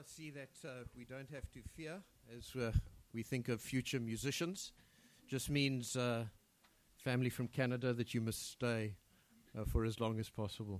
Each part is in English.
I see that we don't have to fear as we think of future musicians. Just means family from Canada that you must stay for as long as possible.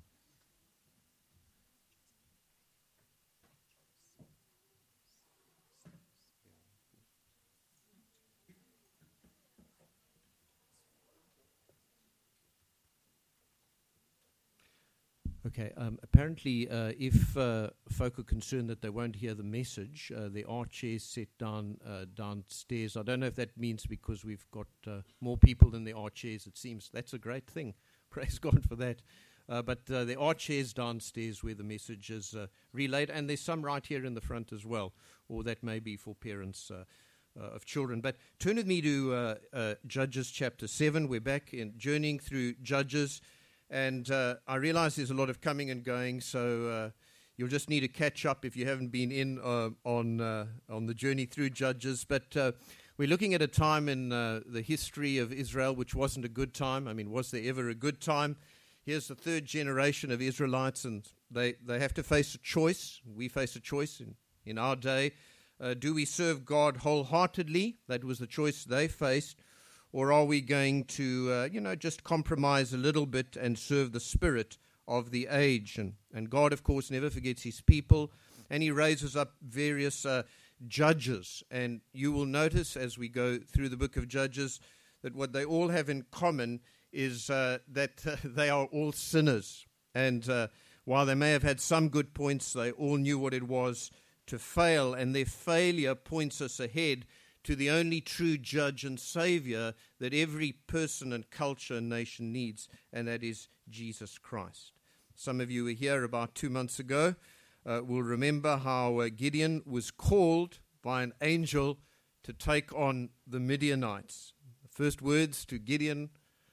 Okay, apparently if folk are concerned that they won't hear the message, there are chairs set downstairs. I don't know if that means because we've got more people than there are chairs. It seems that's a great thing. Praise God for that. But there are chairs downstairs where the message is relayed, and there's some right here in the front as well, or that may be for parents of children. But turn with me to Judges chapter 7. We're back in journeying through Judges. And I realize there's a lot of coming and going, so you'll just need to catch up if you haven't been in on the journey through Judges. But we're looking at a time in the history of Israel which wasn't a good time. I mean, was there ever a good time? Here's the third generation of Israelites, and they have to face a choice. We face a choice in our day. Do we serve God wholeheartedly? That was the choice they faced. Or are we going to, just compromise a little bit and serve the spirit of the age? And God, of course, never forgets his people, and he raises up various judges. And you will notice as we go through the book of Judges that what they all have in common is that they are all sinners. And while they may have had some good points, they all knew what it was to fail, and their failure points us ahead to the only true judge and savior that every person and culture and nation needs, and that is Jesus Christ. Some of you were here about 2 months ago will remember how Gideon was called by an angel to take on the Midianites. The first words to Gideon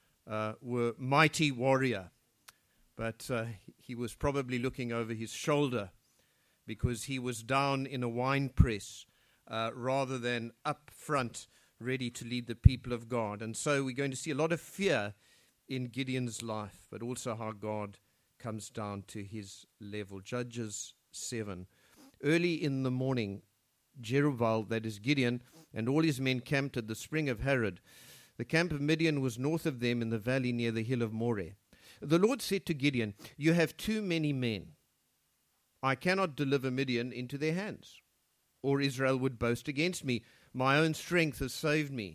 were mighty warrior, but he was probably looking over his shoulder because he was down in a wine press rather than up front, ready to lead the people of God. And so we're going to see a lot of fear in Gideon's life, but also how God comes down to his level. Judges 7. Early in the morning, Jerubbaal, that is Gideon, and all his men camped at the spring of Harod. The camp of Midian was north of them in the valley near the hill of Moreh. The Lord said to Gideon, "You have too many men. I cannot deliver Midian into their hands, or Israel would boast against me. My own strength has saved me.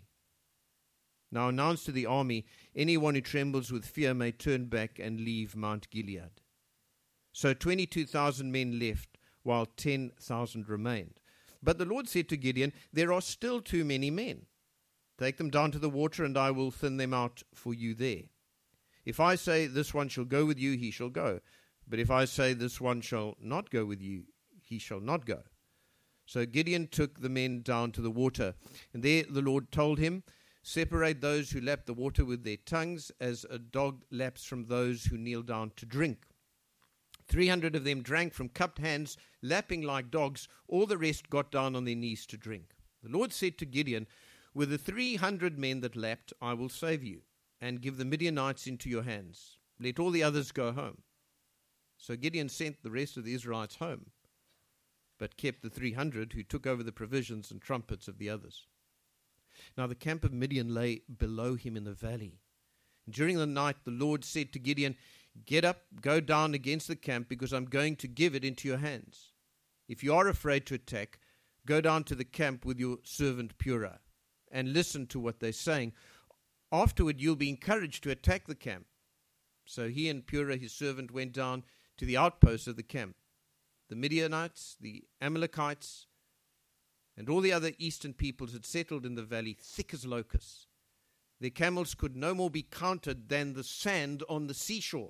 Now announce to the army, anyone who trembles with fear may turn back and leave Mount Gilead." So 22,000 men left, while 10,000 remained. But the Lord said to Gideon, "There are still too many men. Take them down to the water, and I will thin them out for you there. If I say, this one shall go with you, he shall go. But if I say, this one shall not go with you, he shall not go." So Gideon took the men down to the water, and there the Lord told him, "Separate those who lap the water with their tongues, as a dog laps from those who kneel down to drink." 300 of them drank from cupped hands, lapping like dogs. All the rest got down on their knees to drink. The Lord said to Gideon, "With the 300 men that lapped, I will save you, and give the Midianites into your hands. Let all the others go home." So Gideon sent the rest of the Israelites home, but kept the 300 who took over the provisions and trumpets of the others. Now the camp of Midian lay below him in the valley. During the night the Lord said to Gideon, "Get up, go down against the camp, because I'm going to give it into your hands. If you are afraid to attack, go down to the camp with your servant Purah, and listen to what they're saying. Afterward you'll be encouraged to attack the camp." So he and Purah his servant went down to the outposts of the camp. The Midianites, the Amalekites, and all the other eastern peoples had settled in the valley thick as locusts. Their camels could no more be counted than the sand on the seashore.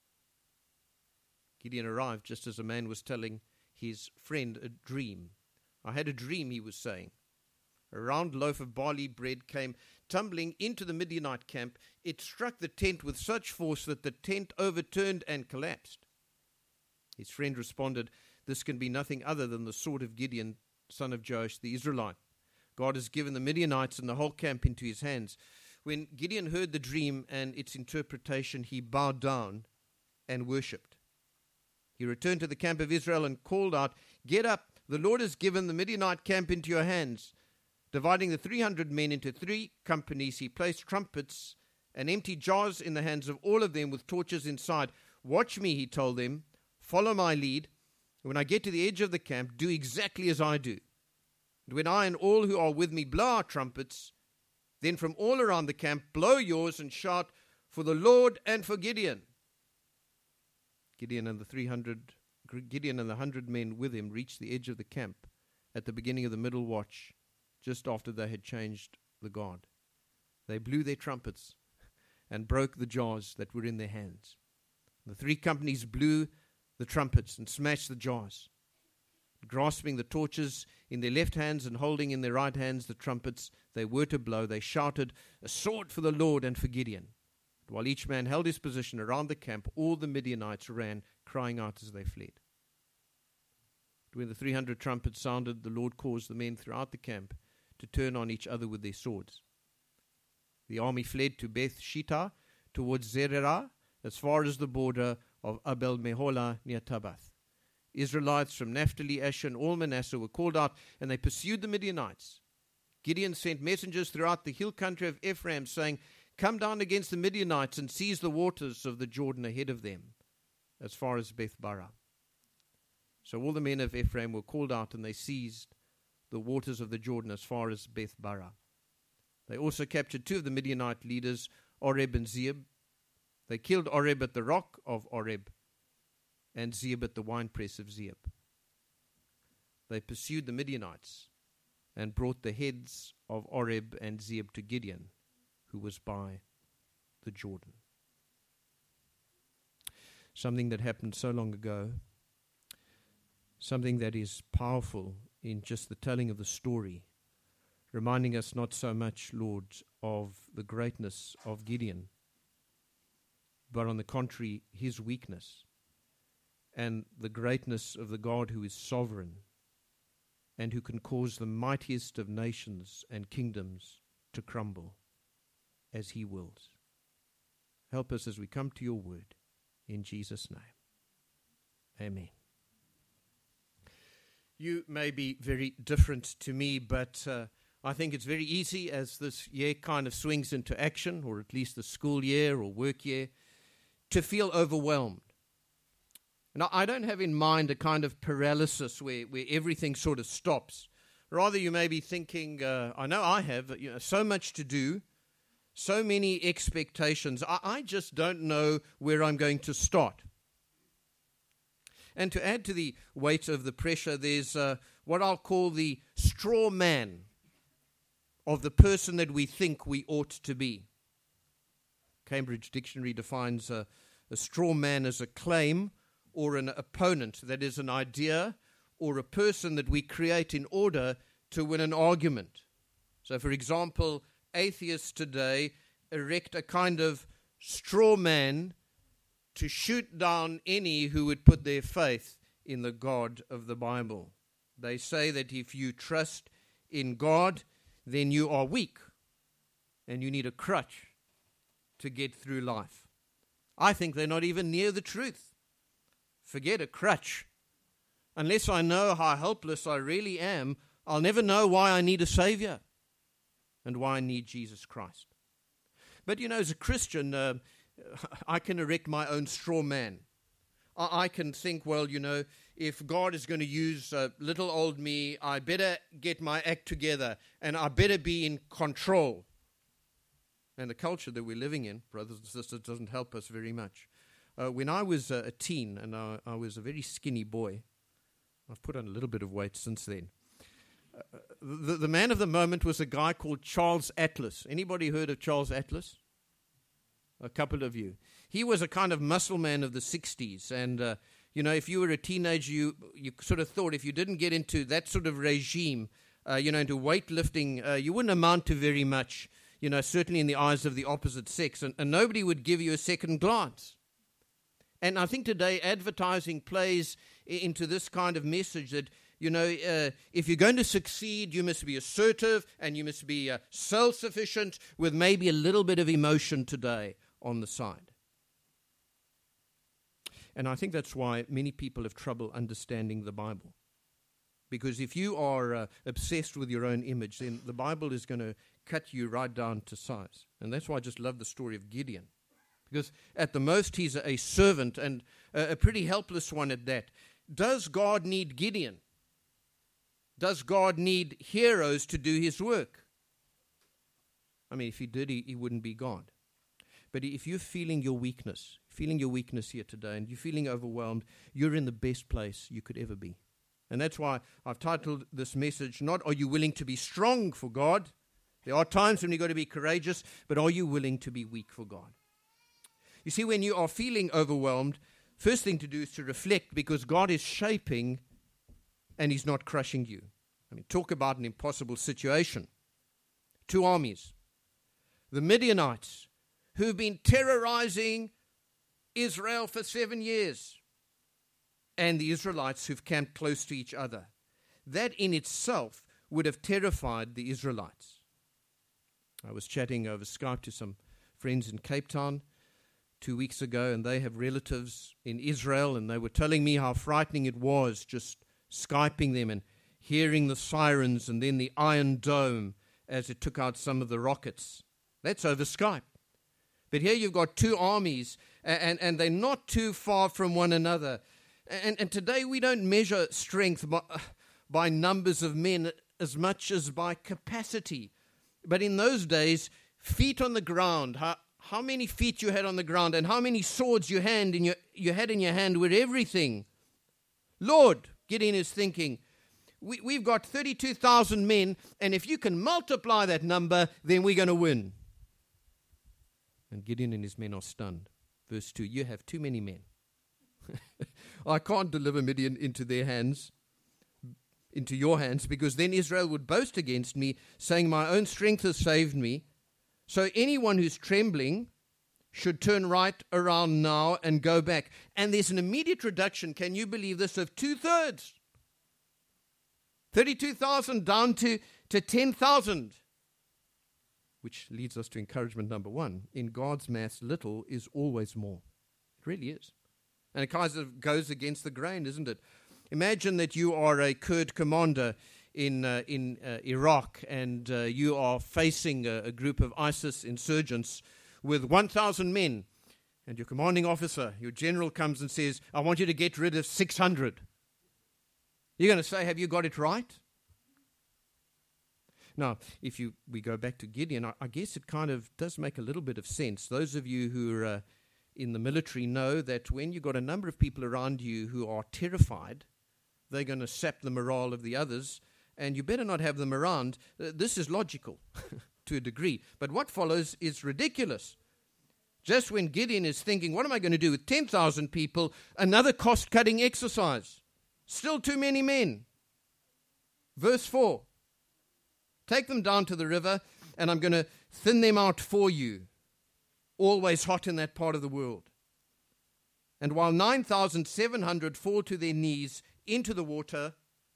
Gideon arrived just as a man was telling his friend a dream. "I had a dream," he was saying. A round loaf of barley bread came tumbling into the Midianite camp. It struck the tent with such force that the tent overturned and collapsed. His friend responded, "This can be nothing other than the sword of Gideon, son of Joash the Israelite. God has given the Midianites and the whole camp into his hands." When Gideon heard the dream and its interpretation, he bowed down and worshipped. He returned to the camp of Israel and called out, "Get up, the Lord has given the Midianite camp into your hands. Dividing the 300 men into 3 companies, he placed trumpets and empty jars in the hands of all of them with torches inside. Watch me, he told them. Follow my lead. When I get to the edge of the camp, do exactly as I do. And when I and all who are with me blow our trumpets, then from all around the camp, blow yours and shout for the Lord and for Gideon. Gideon and the 100 men with him reached the edge of the camp at the beginning of the middle watch, just after they had changed the guard. They blew their trumpets and broke the jars that were in their hands. The 3 companies blew the trumpets and smashed the jars. Grasping the torches in their left hands and holding in their right hands the trumpets they were to blow, they shouted, "A sword for the Lord and for Gideon." While each man held his position around the camp, all the Midianites ran, crying out as they fled. When the 300 trumpets sounded, the Lord caused the men throughout the camp to turn on each other with their swords. The army fled to Beth Shittah towards Zererah, as far as the border of Abel Meholah near Tabbath. Israelites from Naphtali, Asher, and all Manasseh were called out, and they pursued the Midianites. Gideon sent messengers throughout the hill country of Ephraim, saying, "Come down against the Midianites and seize the waters of the Jordan ahead of them, as far as Beth-barah." So all the men of Ephraim were called out, and they seized the waters of the Jordan as far as Beth-barah. They also captured 2 of the Midianite leaders, Oreb and Zeeb. They killed Oreb at the rock of Oreb and Zeeb at the winepress of Zeeb. They pursued the Midianites and brought the heads of Oreb and Zeeb to Gideon, who was by the Jordan. Something that happened so long ago, something that is powerful in just the telling of the story, reminding us not so much, Lord, of the greatness of Gideon, but on the contrary, his weakness, and the greatness of the God who is sovereign and who can cause the mightiest of nations and kingdoms to crumble as he wills. Help us as we come to your word, in Jesus' name. Amen. You may be very different to me, but I think it's very easy as this year kind of swings into action, or at least the school year or work year, to feel overwhelmed. Now, I don't have in mind a kind of paralysis where everything sort of stops. Rather, you may be thinking, I know I have, so much to do, so many expectations. I just don't know where I'm going to start. And to add to the weight of the pressure, there's what I'll call the straw man of the person that we think we ought to be. Cambridge Dictionary defines a straw man as a claim or an opponent, that is, an idea or a person that we create in order to win an argument. So, for example, atheists today erect a kind of straw man to shoot down any who would put their faith in the God of the Bible. They say that if you trust in God, then you are weak and you need a crutch to get through life. I think they're not even near the truth. Forget a crutch. Unless I know how helpless I really am, I'll never know why I need a Savior and why I need Jesus Christ. But as a Christian, I can erect my own straw man. I can think, well, if God is going to use little old me, I better get my act together and I better be in control. And the culture that we're living in, brothers and sisters, doesn't help us very much. When I was a teen, and I was a very skinny boy, I've put on a little bit of weight since then. The man of the moment was a guy called Charles Atlas. Anybody heard of Charles Atlas? A couple of you. He was a kind of muscle man of the 60s. And, if you were a teenager, you sort of thought if you didn't get into that sort of regime, into weightlifting, you wouldn't amount to very much, certainly in the eyes of the opposite sex. And nobody would give you a second glance. And I think today advertising plays into this kind of message that, if you're going to succeed, you must be assertive and you must be self-sufficient with maybe a little bit of emotion today on the side. And I think that's why many people have trouble understanding the Bible. Because if you are obsessed with your own image, then the Bible is going to cut you right down to size. And that's why I just love the story of Gideon. Because at the most, he's a servant, and a pretty helpless one at that. Does God need Gideon? Does God need heroes to do his work? I mean, if he did, he wouldn't be God. But if you're feeling your weakness here today, and you're feeling overwhelmed, you're in the best place you could ever be. And that's why I've titled this message, not are you willing to be strong for God? There are times when you've got to be courageous, but are you willing to be weak for God? You see, when you are feeling overwhelmed, first thing to do is to reflect, because God is shaping and he's not crushing you. I mean, talk about an impossible situation. Two armies. The Midianites, who've been terrorizing Israel for 7 years, and the Israelites who've camped close to each other. That in itself would have terrified the Israelites. I was chatting over Skype to some friends in Cape Town 2 weeks ago, and they have relatives in Israel, and they were telling me how frightening it was just Skyping them and hearing the sirens and then the Iron Dome as it took out some of the rockets. That's over Skype. But here you've got two armies, and they're not too far from one another. And today we don't measure strength by numbers of men as much as by capacity. But in those days, feet on the ground, how many feet you had on the ground and how many swords you had in your hand were everything. Lord, Gideon is thinking, we've got 32,000 men, and if you can multiply that number, then we're going to win. And Gideon and his men are stunned. Verse 2, you have too many men. I can't deliver Midian into your hands, because then Israel would boast against me, saying, my own strength has saved me. So anyone who's trembling should turn right around now and go back. And there's an immediate reduction, can you believe this, of 2/3. 32,000 down to 10,000. Which leads us to encouragement number 1. In God's maths, little is always more. It really is. And it kind of goes against the grain, isn't it? Imagine that you are a Kurd commander in Iraq, and you are facing a group of ISIS insurgents with 1,000 men. And your commanding officer, your general, comes and says, I want you to get rid of 600. You're going to say, have you got it right? Now, if we go back to Gideon, I guess it kind of does make a little bit of sense. Those of you who are in the military know that when you've got a number of people around you who are terrified, they're going to sap the morale of the others, and you better not have them around. This is logical to a degree. But what follows is ridiculous. Just when Gideon is thinking, what am I going to do with 10,000 people? Another cost-cutting exercise. Still too many men. Verse 4. Take them down to the river, and I'm going to thin them out for you. Always hot in that part of the world. And while 9,700 fall to their knees into the water,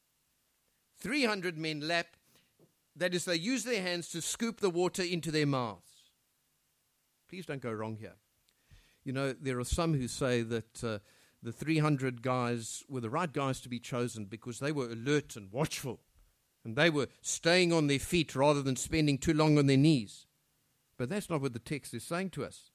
300 men lap. That is, they use their hands to scoop the water into their mouths. Please don't go wrong here. You know, there are some who say that the 300 guys were the right guys to be chosen because they were alert and watchful. And they were staying on their feet rather than spending too long on their knees. But that's not what the text is saying to us.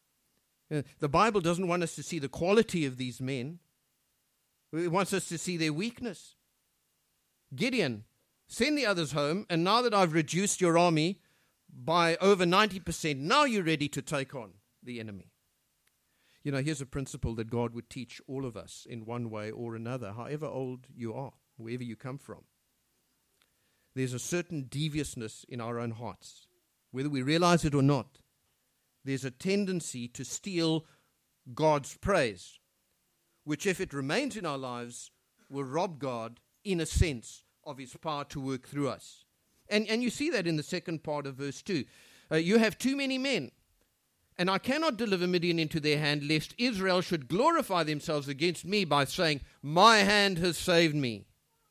The Bible doesn't want us to see the quality of these men. It wants us to see their weakness. Gideon, send the others home, and now that I've reduced your army by over 90%, now you're ready to take on the enemy. You know, here's a principle that God would teach all of us in one way or another, however old you are, wherever you come from. There's a certain deviousness in our own hearts, whether we realize it or not. There's a tendency to steal God's praise, which, if it remains in our lives, will rob God, in a sense, of his power to work through us. And you see that in the second part of verse 2. You have too many men, and I cannot deliver Midian into their hand, lest Israel should glorify themselves against me by saying, my hand has saved me.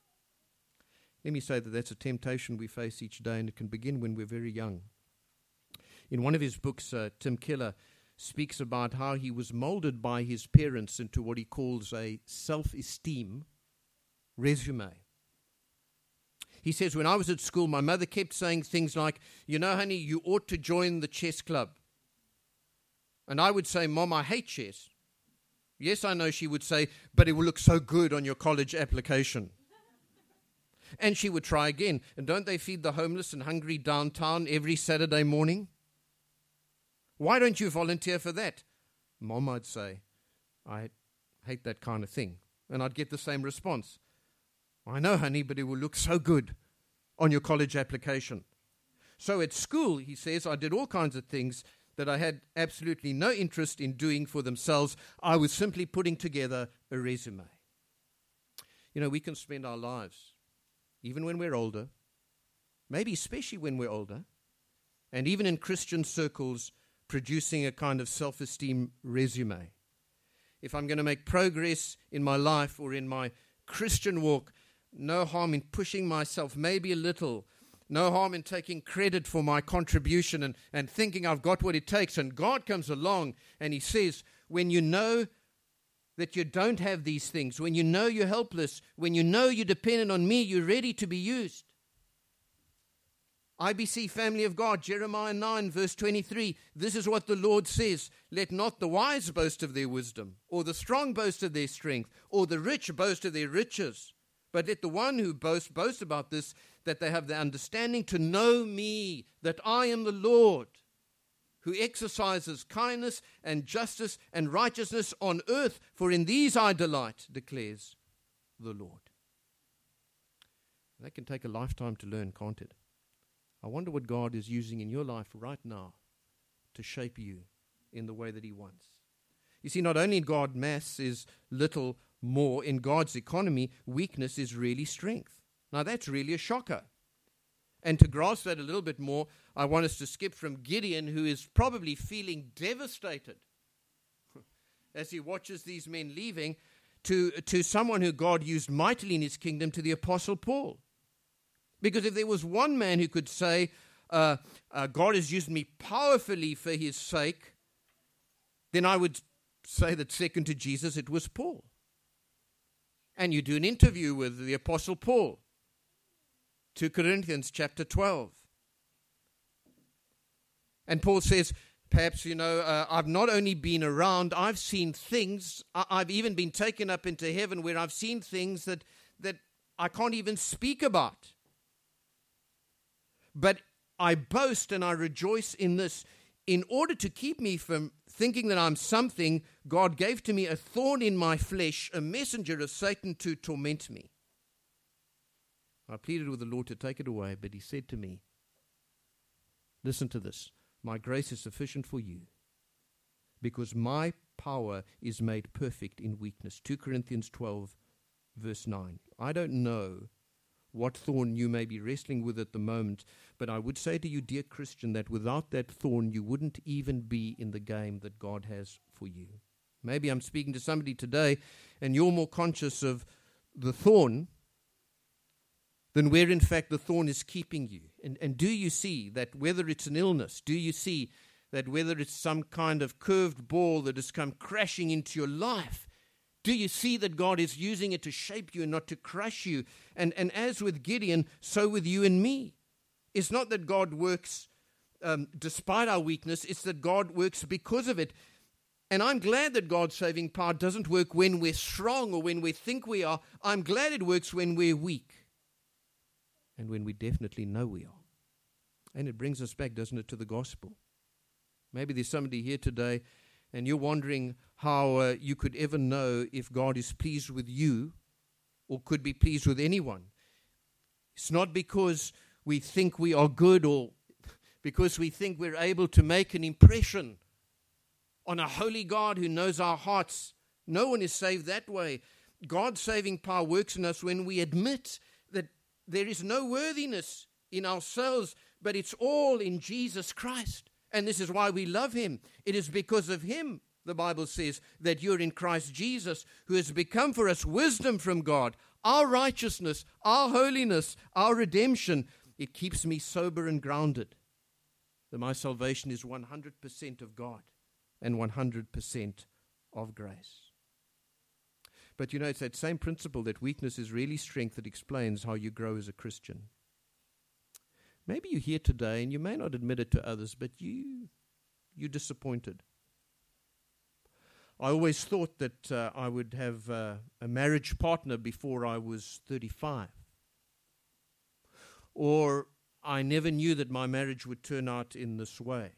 Let me say that that's a temptation we face each day, and it can begin when we're very young. In one of his books, Tim Keller speaks about how he was molded by his parents into what he calls a self-esteem resume. He says, when I was at school, my mother kept saying things like, you know, honey, you ought to join the chess club. And I would say, Mom, I hate chess. Yes, I know, she would say, but it will look so good on your college application. And she would try again. And don't they feed the homeless and hungry downtown every Saturday morning? Why don't you volunteer for that? Mom, I'd say, I hate that kind of thing. And I'd get the same response. I know, honey, but it will look so good on your college application. So at school, he says, I did all kinds of things that I had absolutely no interest in doing for themselves. I was simply putting together a resume. You know, we can spend our lives, even when we're older, maybe especially when we're older, and even in Christian circles, producing a kind of self-esteem resume. If I'm going to make progress in my life or in my Christian walk, no harm in pushing myself maybe a little. No harm in taking credit for my contribution and thinking I've got what it takes. And God comes along and he says, when you know that you don't have these things, when you know you're helpless, when you know you're dependent on me, you're ready to be used. IBC Family of God, Jeremiah 9 verse 23, this is what the Lord says, let not the wise boast of their wisdom, or the strong boast of their strength, or the rich boast of their riches, but let the one who boast about this, that they have the understanding to know me, that I am the Lord, who exercises kindness and justice and righteousness on earth, for in these I delight, declares the Lord. That can take a lifetime to learn, can't it? I wonder what God is using in your life right now to shape you in the way that he wants. You see, not only in God, mass is little more. In God's economy, weakness is really strength. Now, that's really a shocker. And to grasp that a little bit more, I want us to skip from Gideon, who is probably feeling devastated as he watches these men leaving, to someone who God used mightily in his kingdom, to the Apostle Paul. Because if there was one man who could say, God has used me powerfully for his sake, then I would say that second to Jesus, it was Paul. And you do an interview with the Apostle Paul, 2 Corinthians chapter 12. And Paul says, perhaps, I've not only been around, I've seen things, I've even been taken up into heaven where I've seen things that I can't even speak about. But I boast and I rejoice in this. In order to keep me from thinking that I'm something, God gave to me a thorn in my flesh, a messenger of Satan to torment me. I pleaded with the Lord to take it away, but he said to me, listen to this, my grace is sufficient for you, because my power is made perfect in weakness. 2 Corinthians 12, verse 9. I don't know what thorn you may be wrestling with at the moment, but I would say to you, dear Christian, that without that thorn, you wouldn't even be in the game that God has for you. Maybe I'm speaking to somebody today, and you're more conscious of the thorn than where, in fact, the thorn is keeping you. And do you see that whether it's an illness, do you see that whether it's some kind of curved ball that has come crashing into your life, do you see that God is using it to shape you and not to crush you? And as with Gideon, so with you and me. It's not that God works despite our weakness. It's that God works because of it. And I'm glad that God's saving power doesn't work when we're strong or when we think we are. I'm glad it works when we're weak and when we definitely know we are. And it brings us back, doesn't it, to the gospel. Maybe there's somebody here today and you're wondering how you could ever know if God is pleased with you or could be pleased with anyone. It's not because we think we are good or because we think we're able to make an impression on a holy God who knows our hearts. No one is saved that way. God's saving power works in us when we admit that there is no worthiness in ourselves, but it's all in Jesus Christ. And this is why we love him. It is because of him, the Bible says, that you're in Christ Jesus, who has become for us wisdom from God, our righteousness, our holiness, our redemption. It keeps me sober and grounded, that my salvation is 100% of God and 100% of grace. But it's that same principle that weakness is really strength that explains how you grow as a Christian. Maybe you're here today and you may not admit it to others, but you're disappointed. I always thought that I would have a marriage partner before I was 35. Or I never knew that my marriage would turn out in this way.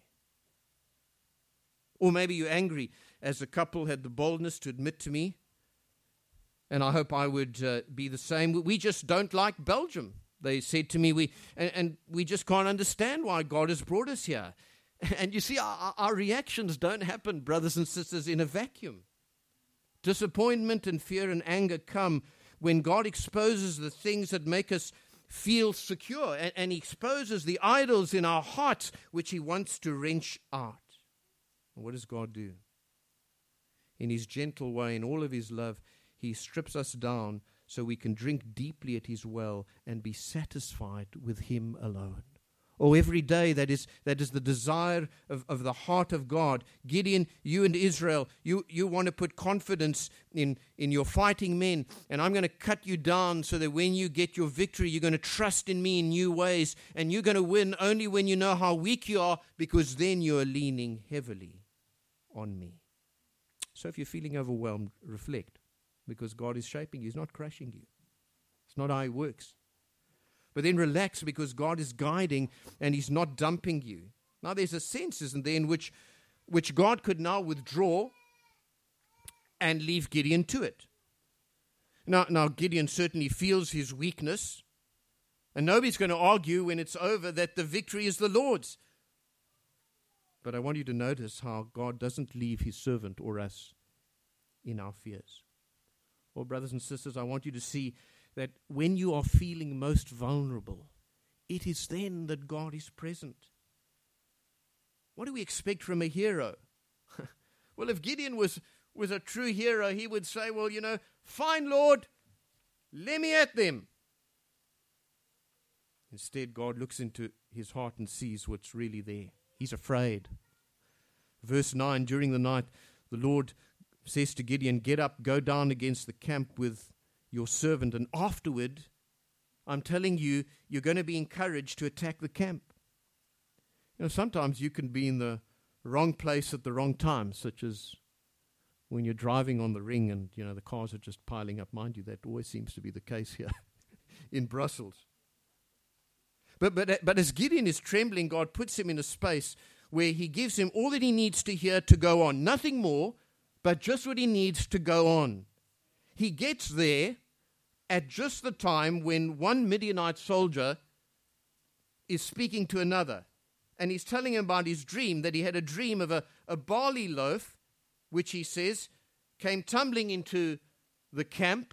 Or maybe you're angry as a couple had the boldness to admit to me, and I hope I would be the same. We just don't like Belgium. They said to me, we just can't understand why God has brought us here. And you see, our reactions don't happen, brothers and sisters, in a vacuum. Disappointment and fear and anger come when God exposes the things that make us feel secure, and He exposes the idols in our hearts which He wants to wrench out. And what does God do? In His gentle way, in all of His love, He strips us down so we can drink deeply at His well and be satisfied with Him alone. Oh, every day that is the desire of the heart of God. Gideon, you and Israel, you want to put confidence in your fighting men, and I'm going to cut you down so that when you get your victory, you're going to trust in me in new ways, and you're going to win only when you know how weak you are, because then you're leaning heavily on me. So if you're feeling overwhelmed, reflect, because God is shaping you. He's not crushing you. It's not how He works. But then relax, because God is guiding and He's not dumping you. Now there's a sense, isn't there, in which God could now withdraw and leave Gideon to it. Now Gideon certainly feels his weakness, and nobody's going to argue when it's over that the victory is the Lord's. But I want you to notice how God doesn't leave His servant or us in our fears. Well, brothers and sisters, I want you to see that when you are feeling most vulnerable, it is then that God is present. What do we expect from a hero? Well, if Gideon was a true hero, he would say, well, fine, Lord, let me at them. Instead, God looks into his heart and sees what's really there. He's afraid. Verse 9, during the night, the Lord says to Gideon, get up, go down against the camp with your servant, and afterward, I'm telling you, you're going to be encouraged to attack the camp. Sometimes you can be in the wrong place at the wrong time, such as when you're driving on the ring and, the cars are just piling up. Mind you, that always seems to be the case here in Brussels. But as Gideon is trembling, God puts him in a space where He gives him all that he needs to hear to go on. Nothing more, but just what he needs to go on. He gets there at just the time when one Midianite soldier is speaking to another. And he's telling him about his dream, that he had a dream of a barley loaf, which he says came tumbling into the camp.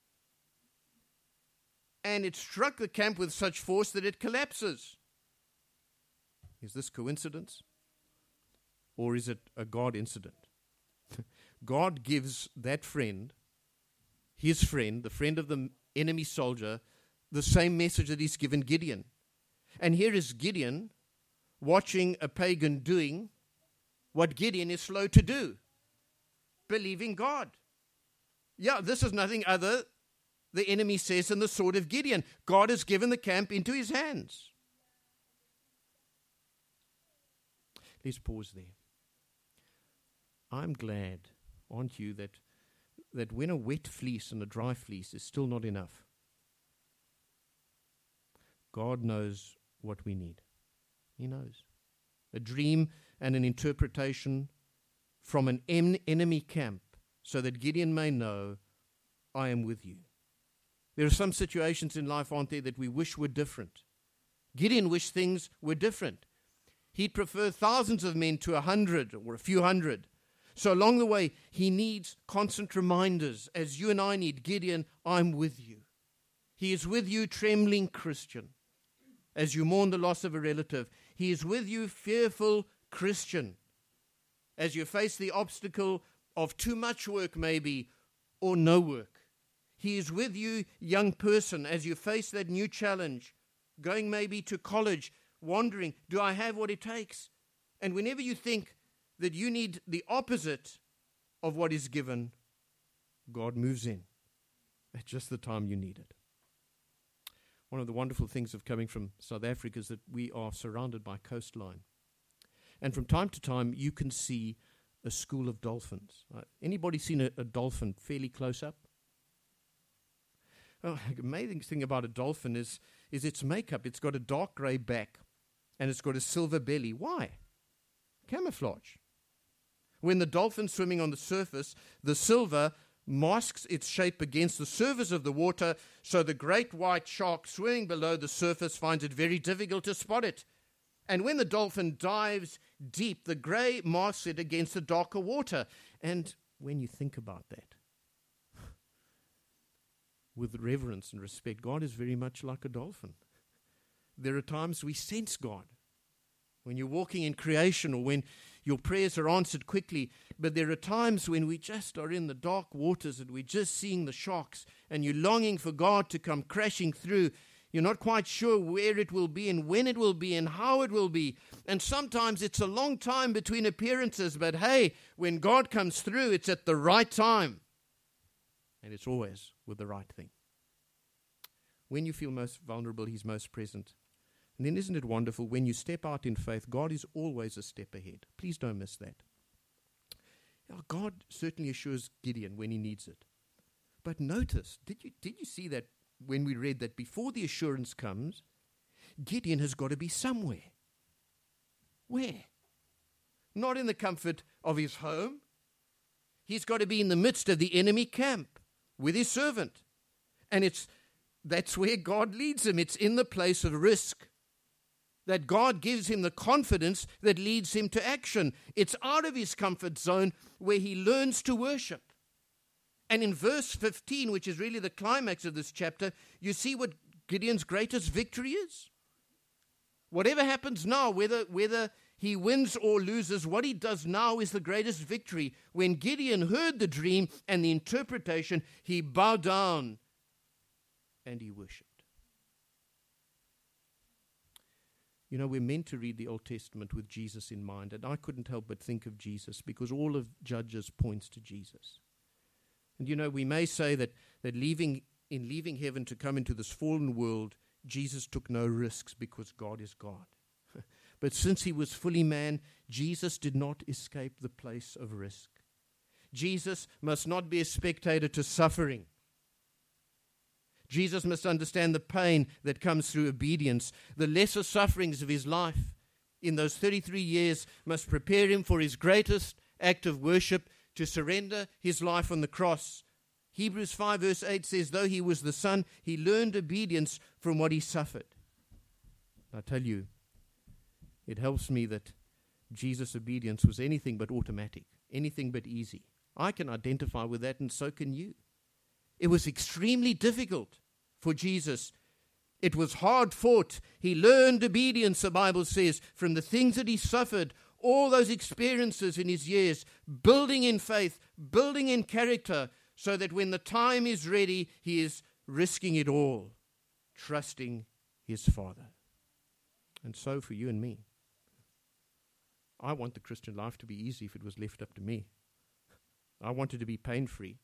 And it struck the camp with such force that it collapses. Is this coincidence? Or is it a God incident? God gives that friend, his friend, the friend of the enemy soldier, the same message that He's given Gideon. And here is Gideon watching a pagan doing what Gideon is slow to do, believing God. Yeah, this is nothing other, the enemy says, in the sword of Gideon. God has given the camp into his hands. Let's pause there. I'm glad, aren't you, that when a wet fleece and a dry fleece is still not enough, God knows what we need. He knows. A dream and an interpretation from an enemy camp, so that Gideon may know, I am with you. There are some situations in life, aren't there, that we wish were different. Gideon wished things were different. He'd prefer thousands of men to 100 or a few hundred. So along the way, he needs constant reminders, as you and I need. Gideon, I'm with you. He is with you, trembling Christian, as you mourn the loss of a relative. He is with you, fearful Christian, as you face the obstacle of too much work maybe, or no work. He is with you, young person, as you face that new challenge, going maybe to college, wondering, do I have what it takes? And whenever you think that you need the opposite of what is given, God moves in at just the time you need it. One of the wonderful things of coming from South Africa is that we are surrounded by coastline. And from time to time, you can see a school of dolphins. Anybody seen a dolphin fairly close up? Oh, the amazing thing about a dolphin is its makeup. It's got a dark grey back, and it's got a silver belly. Why? Camouflage. When the dolphin's swimming on the surface, the silver masks its shape against the surface of the water, so the great white shark swimming below the surface finds it very difficult to spot it. And when the dolphin dives deep, the grey masks it against the darker water. And when you think about that, with reverence and respect, God is very much like a dolphin. There are times we sense God. When you're walking in creation or when your prayers are answered quickly, but there are times when we just are in the dark waters and we're just seeing the sharks and you're longing for God to come crashing through. You're not quite sure where it will be and when it will be and how it will be. And sometimes it's a long time between appearances, but hey, when God comes through, it's at the right time. And it's always with the right thing. When you feel most vulnerable, He's most present. And then isn't it wonderful, when you step out in faith, God is always a step ahead. Please don't miss that. God certainly assures Gideon when he needs it. But notice, did you see that when we read that before the assurance comes, Gideon has got to be somewhere. Where? Not in the comfort of his home. He's got to be in the midst of the enemy camp with his servant. And that's where God leads him. It's in the place of risk that God gives him the confidence that leads him to action. It's out of his comfort zone where he learns to worship. And in verse 15, which is really the climax of this chapter, you see what Gideon's greatest victory is. Whatever happens now, whether he wins or loses, what he does now is the greatest victory. When Gideon heard the dream and the interpretation, he bowed down and he worshipped. You know, we're meant to read the Old Testament with Jesus in mind, and I couldn't help but think of Jesus because all of Judges points to Jesus. And you know, we may say that leaving heaven to come into this fallen world, Jesus took no risks because God is God. But since he was fully man, Jesus did not escape the place of risk. Jesus must not be a spectator to suffering. Jesus must understand the pain that comes through obedience. The lesser sufferings of his life in those 33 years must prepare him for his greatest act of worship, to surrender his life on the cross. Hebrews 5 verse 8 says, though he was the Son, he learned obedience from what he suffered. I tell you, it helps me that Jesus' obedience was anything but automatic, anything but easy. I can identify with that, and so can you. It was extremely difficult for Jesus. It was hard fought. He learned obedience, the Bible says, from the things that he suffered, all those experiences in his years, building in faith, building in character, so that when the time is ready, he is risking it all, trusting his Father. And so for you and me, I want the Christian life to be easy if it was left up to me. I want it to be pain-free.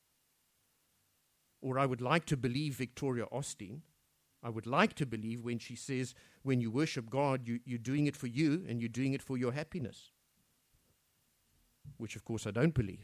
Or I would like to believe Victoria Austin. I would like to believe when she says, when you worship God, you're doing it for you and you're doing it for your happiness. Which, of course, I don't believe.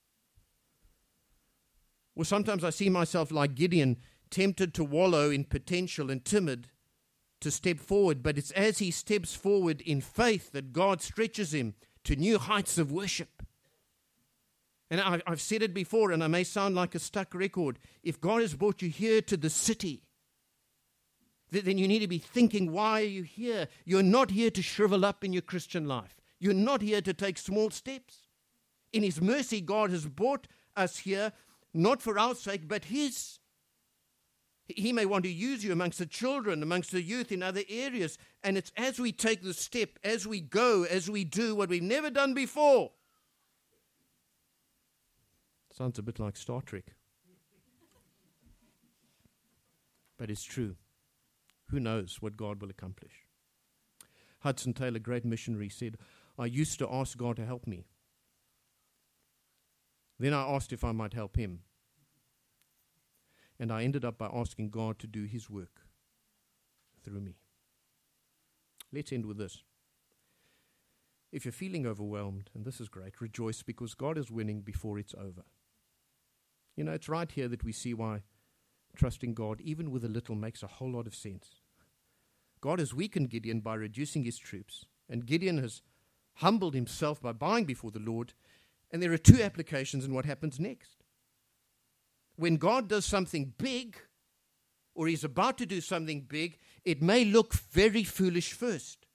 Or sometimes I see myself like Gideon, tempted to wallow in potential and timid to step forward. But it's as he steps forward in faith that God stretches him to new heights of worship. And I've said it before, and I may sound like a stuck record. If God has brought you here to the city, then you need to be thinking, why are you here? You're not here to shrivel up in your Christian life. You're not here to take small steps. In his mercy, God has brought us here, not for our sake, but his. He may want to use you amongst the children, amongst the youth in other areas. And it's as we take the step, as we go, as we do what we've never done before. Sounds a bit like Star Trek. But it's true. Who knows what God will accomplish? Hudson Taylor, great missionary, said, I used to ask God to help me. Then I asked if I might help him. And I ended up by asking God to do his work. through me. Let's end with this. If you're feeling overwhelmed, and this is great, rejoice because God is winning before it's over. You know, it's right here that we see why trusting God, even with a little, makes a whole lot of sense. God has weakened Gideon by reducing his troops, and Gideon has humbled himself by bowing before the Lord, and there are two applications in what happens next. When God does something big, or he's about to do something big, it may look very foolish first.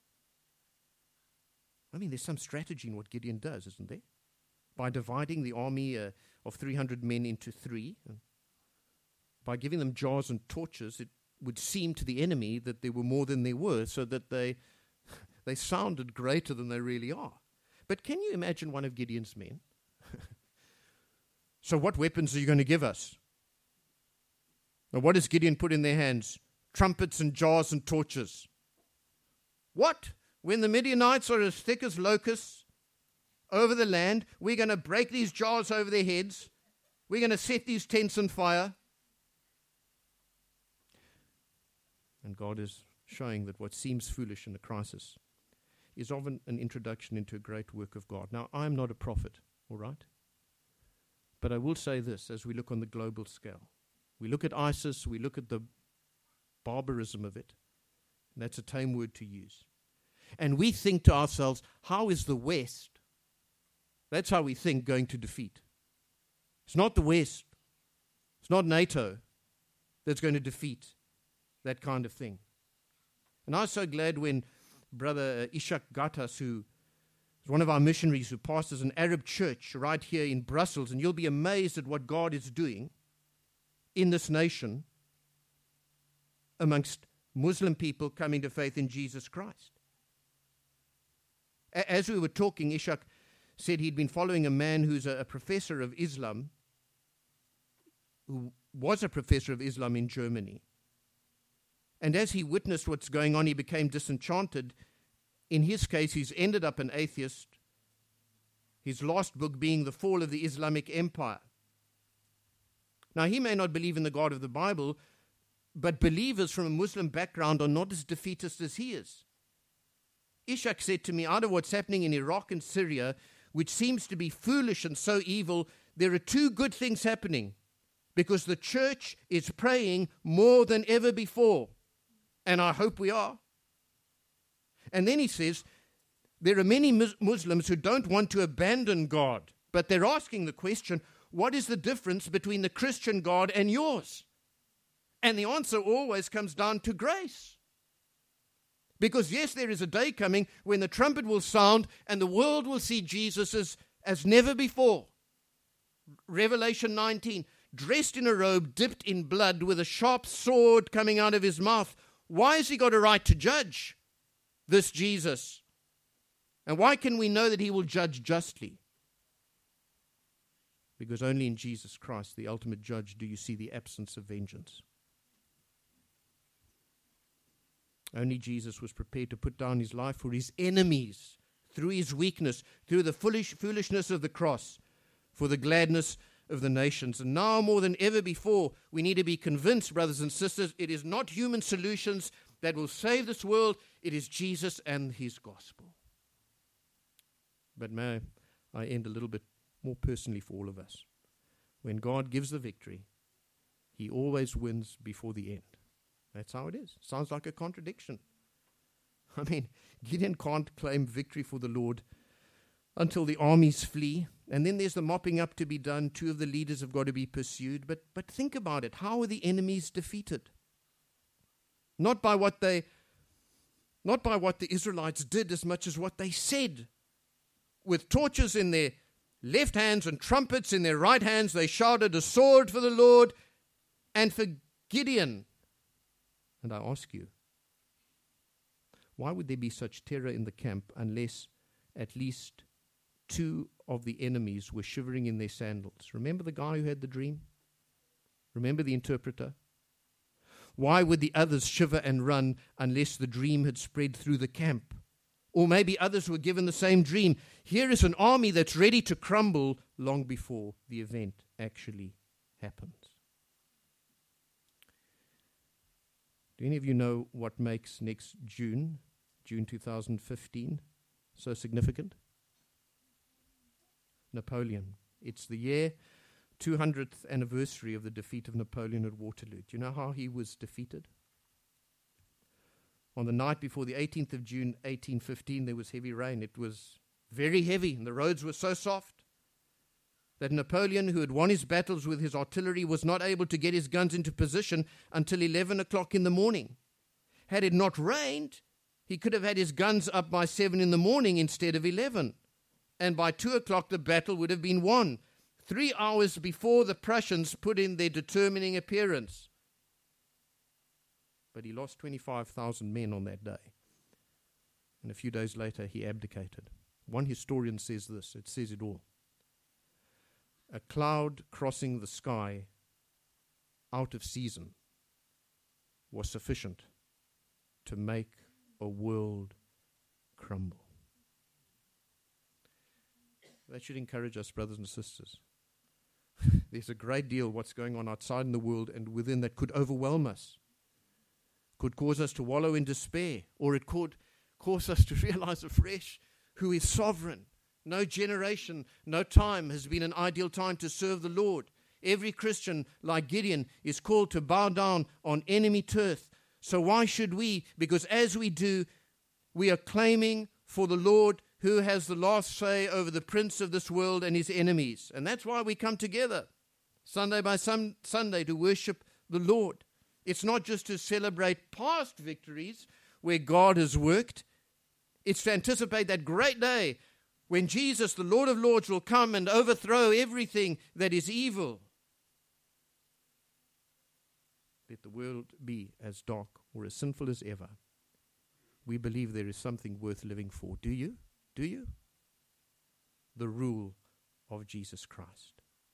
I mean, there's some strategy in what Gideon does, isn't there? By dividing the army of 300 men into three, by giving them jars and torches, it would seem to the enemy that there were more than there were, so that they sounded greater than they really are. But can you imagine one of Gideon's men? So what weapons are you going to give us? Now what does Gideon put in their hands? Trumpets and jars and torches. What? When the Midianites are as thick as locusts over the land, we're going to break these jars over their heads. We're going to set these tents on fire. And God is showing that what seems foolish in a crisis is often an introduction into a great work of God. Now, I'm not a prophet, all right? But I will say this as we look on the global scale. We look at ISIS, we look at the barbarism of it, and that's a tame word to use. And we think to ourselves, how is the West, that's how we think, going to defeat? It's not the West, it's not NATO that's going to defeat that kind of thing. And I was so glad when Brother Ishak Gattas, who is one of our missionaries who pastors an Arab church right here in Brussels, and you'll be amazed at what God is doing in this nation amongst Muslim people coming to faith in Jesus Christ. As we were talking, Ishak said he'd been following a man who's a professor of Islam, who was a professor of Islam in Germany. And as he witnessed what's going on, he became disenchanted. In his case, he's ended up an atheist, his last book being The Fall of the Islamic Empire. Now, he may not believe in the God of the Bible, but believers from a Muslim background are not as defeatist as he is. Ishak said to me, out of what's happening in Iraq and Syria, which seems to be foolish and so evil, there are two good things happening, because the church is praying more than ever before. And I hope we are. And then he says, there are many Muslims who don't want to abandon God, but they're asking the question, what is the difference between the Christian God and yours? And the answer always comes down to grace. Because yes, there is a day coming when the trumpet will sound and the world will see Jesus as never before. Revelation 19, dressed in a robe, dipped in blood, with a sharp sword coming out of his mouth. Why has he got a right to judge, this Jesus? And why can we know that he will judge justly? Because only in Jesus Christ, the ultimate judge, do you see the absence of vengeance. Only Jesus was prepared to put down his life for his enemies, through his weakness, through the foolishness of the cross, for the gladness of the nations. And now more than ever before, we need to be convinced, brothers and sisters, it is not human solutions that will save this world. It is Jesus and his gospel. But may I end a little bit more personally for all of us. When God gives the victory, he always wins before the end. That's how it is. Sounds like a contradiction. I mean, Gideon can't claim victory for the Lord until the armies flee. And then there's the mopping up to be done. Two of the leaders have got to be pursued. But think about it. How are the enemies defeated? Not by what the Israelites did as much as what they said. With torches in their left hands and trumpets in their right hands, they shouted a sword for the Lord and for Gideon. And I ask you, why would there be such terror in the camp unless at least two of the enemies were shivering in their sandals? Remember the guy who had the dream? Remember the interpreter? Why would the others shiver and run unless the dream had spread through the camp? Or maybe others were given the same dream. Here is an army that's ready to crumble long before the event actually happens. Do any of you know what makes next June 2015, so significant? Napoleon. It's the year 200th anniversary of the defeat of Napoleon at Waterloo. Do you know how he was defeated? On the night before the 18th of June, 1815, there was heavy rain. It was very heavy, and the roads were so soft that Napoleon, who had won his battles with his artillery, was not able to get his guns into position until 11 o'clock in the morning. Had it not rained, he could have had his guns up by 7 in the morning instead of 11. And by 2 o'clock, the battle would have been won, 3 hours before the Prussians put in their determining appearance. But he lost 25,000 men on that day. And a few days later, he abdicated. One historian says this, it says it all. A cloud crossing the sky out of season was sufficient to make a world crumble. That should encourage us, brothers and sisters. There's a great deal what's going on outside in the world and within that could overwhelm us, could cause us to wallow in despair, or it could cause us to realize afresh who is sovereign. No generation, no time has been an ideal time to serve the Lord. Every Christian, like Gideon, is called to bow down on enemy turf. So why should we? Because as we do, we are claiming for the Lord who has the last say over the prince of this world and his enemies. And that's why we come together Sunday by Sunday to worship the Lord. It's not just to celebrate past victories where God has worked. It's to anticipate that great day when Jesus, the Lord of Lords, will come and overthrow everything that is evil. Let the world be as dark or as sinful as ever. We believe there is something worth living for. Do you? Do you? The rule of Jesus Christ.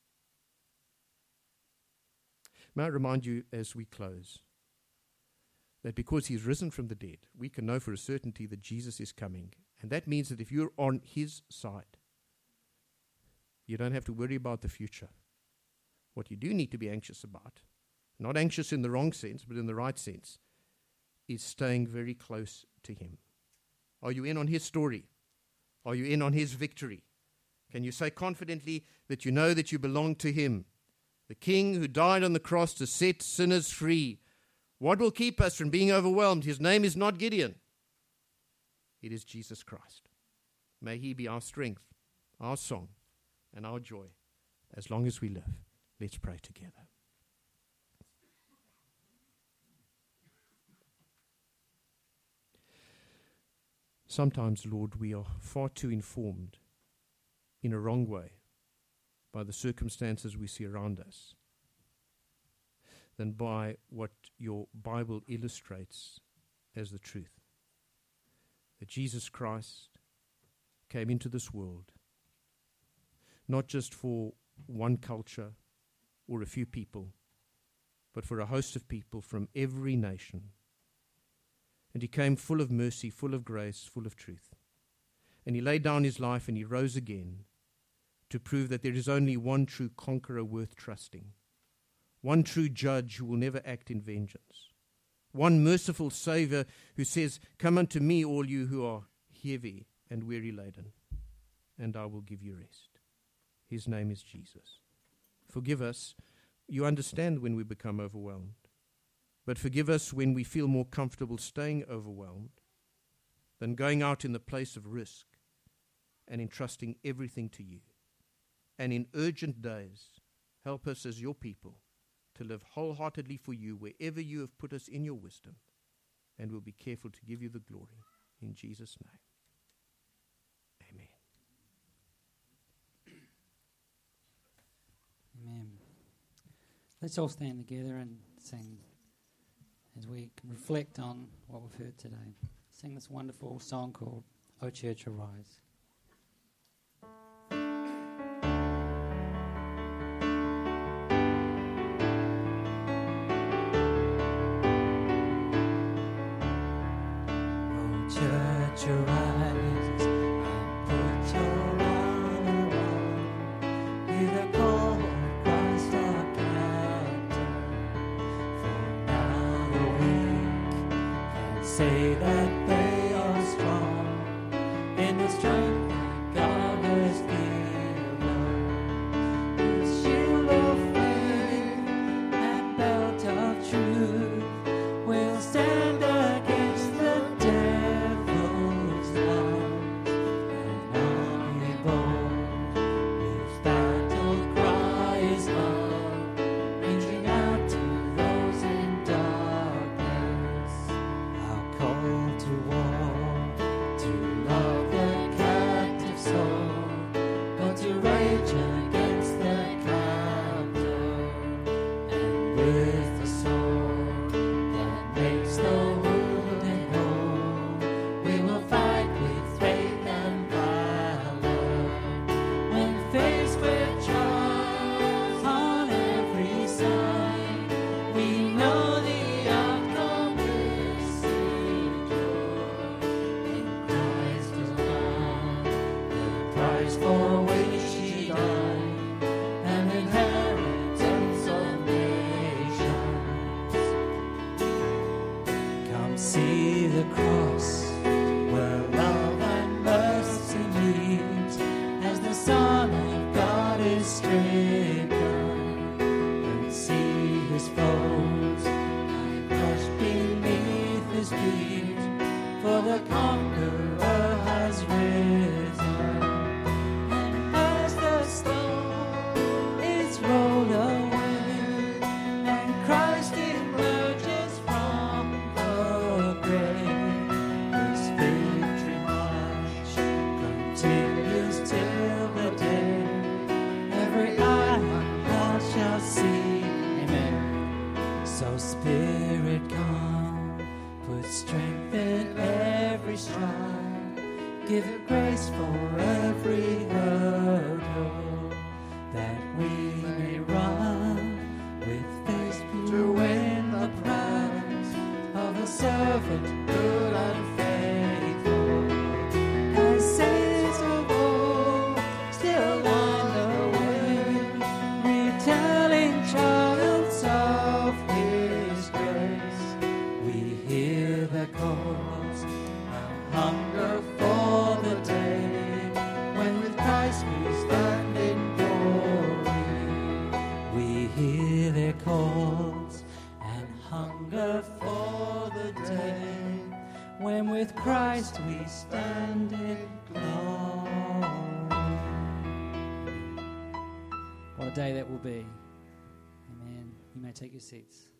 May I remind you as we close that because he's risen from the dead, we can know for a certainty that Jesus is coming. And that means that if you're on his side, you don't have to worry about the future. What you do need to be anxious about, not anxious in the wrong sense, but in the right sense, is staying very close to him. Are you in on his story? Are you in on his victory? Can you say confidently that you know that you belong to him? The King who died on the cross to set sinners free. What will keep us from being overwhelmed? His name is not Gideon. It is Jesus Christ. May he be our strength, our song, and our joy as long as we live. Let's pray together. Sometimes, Lord, we are far too informed in a wrong way by the circumstances we see around us than by what your Bible illustrates as the truth. That Jesus Christ came into this world not just for one culture or a few people, but for a host of people from every nation. And he came full of mercy, full of grace, full of truth. And he laid down his life and he rose again to prove that there is only one true conqueror worth trusting, one true judge who will never act in vengeance, one merciful Savior who says, "Come unto me, all you who are heavy and weary laden, and I will give you rest." His name is Jesus. Forgive us. You understand when we become overwhelmed. But forgive us when we feel more comfortable staying overwhelmed than going out in the place of risk and entrusting everything to you. And in urgent days, help us as your people to live wholeheartedly for you wherever you have put us in your wisdom, and we'll be careful to give you the glory. In Jesus' name, amen. Amen. Let's all stand together and sing as we reflect on what we've heard today. Sing this wonderful song called "O Church Arise." O church, arise and put your armor on. Hear the call of Christ our captain. For now the wind say that they are strong in the strength that God has given. His shield of faith and belt of truth will stand against the devil's lies. An army bold whose battle cry is love, reaching out to those in darkness. Our call to war, to love the captive soul, but to rage against the captor, and with the sword that makes the wounded whole, we will fight with faith and valor. When faced with trials on every side, we know the outcome will see joy. In Christ is found the price for which He died, an inheritance of nations. Come see the cross where love and mercy meet, as the Son of God is stricken, and see His foes lie crushed beneath His feet, for the conqueror has risen. And as the stone is rolled away, and Christ emerges from the grave, His victory march continues till the day every eye and heart shall see. Amen. So Spirit, come, put strength in every stride, give it grace for every hurdle, that we may run with faith to win the prize of a servant good and faithful. 'Cause saints of old still line the way, retelling triumphs of His grace. We hear their calls, our hunger for the day when with Christ we stand in glory. We hear their calls and hunger for the day when with Christ we stand in glory. What a day that will be. Amen. You may take your seats.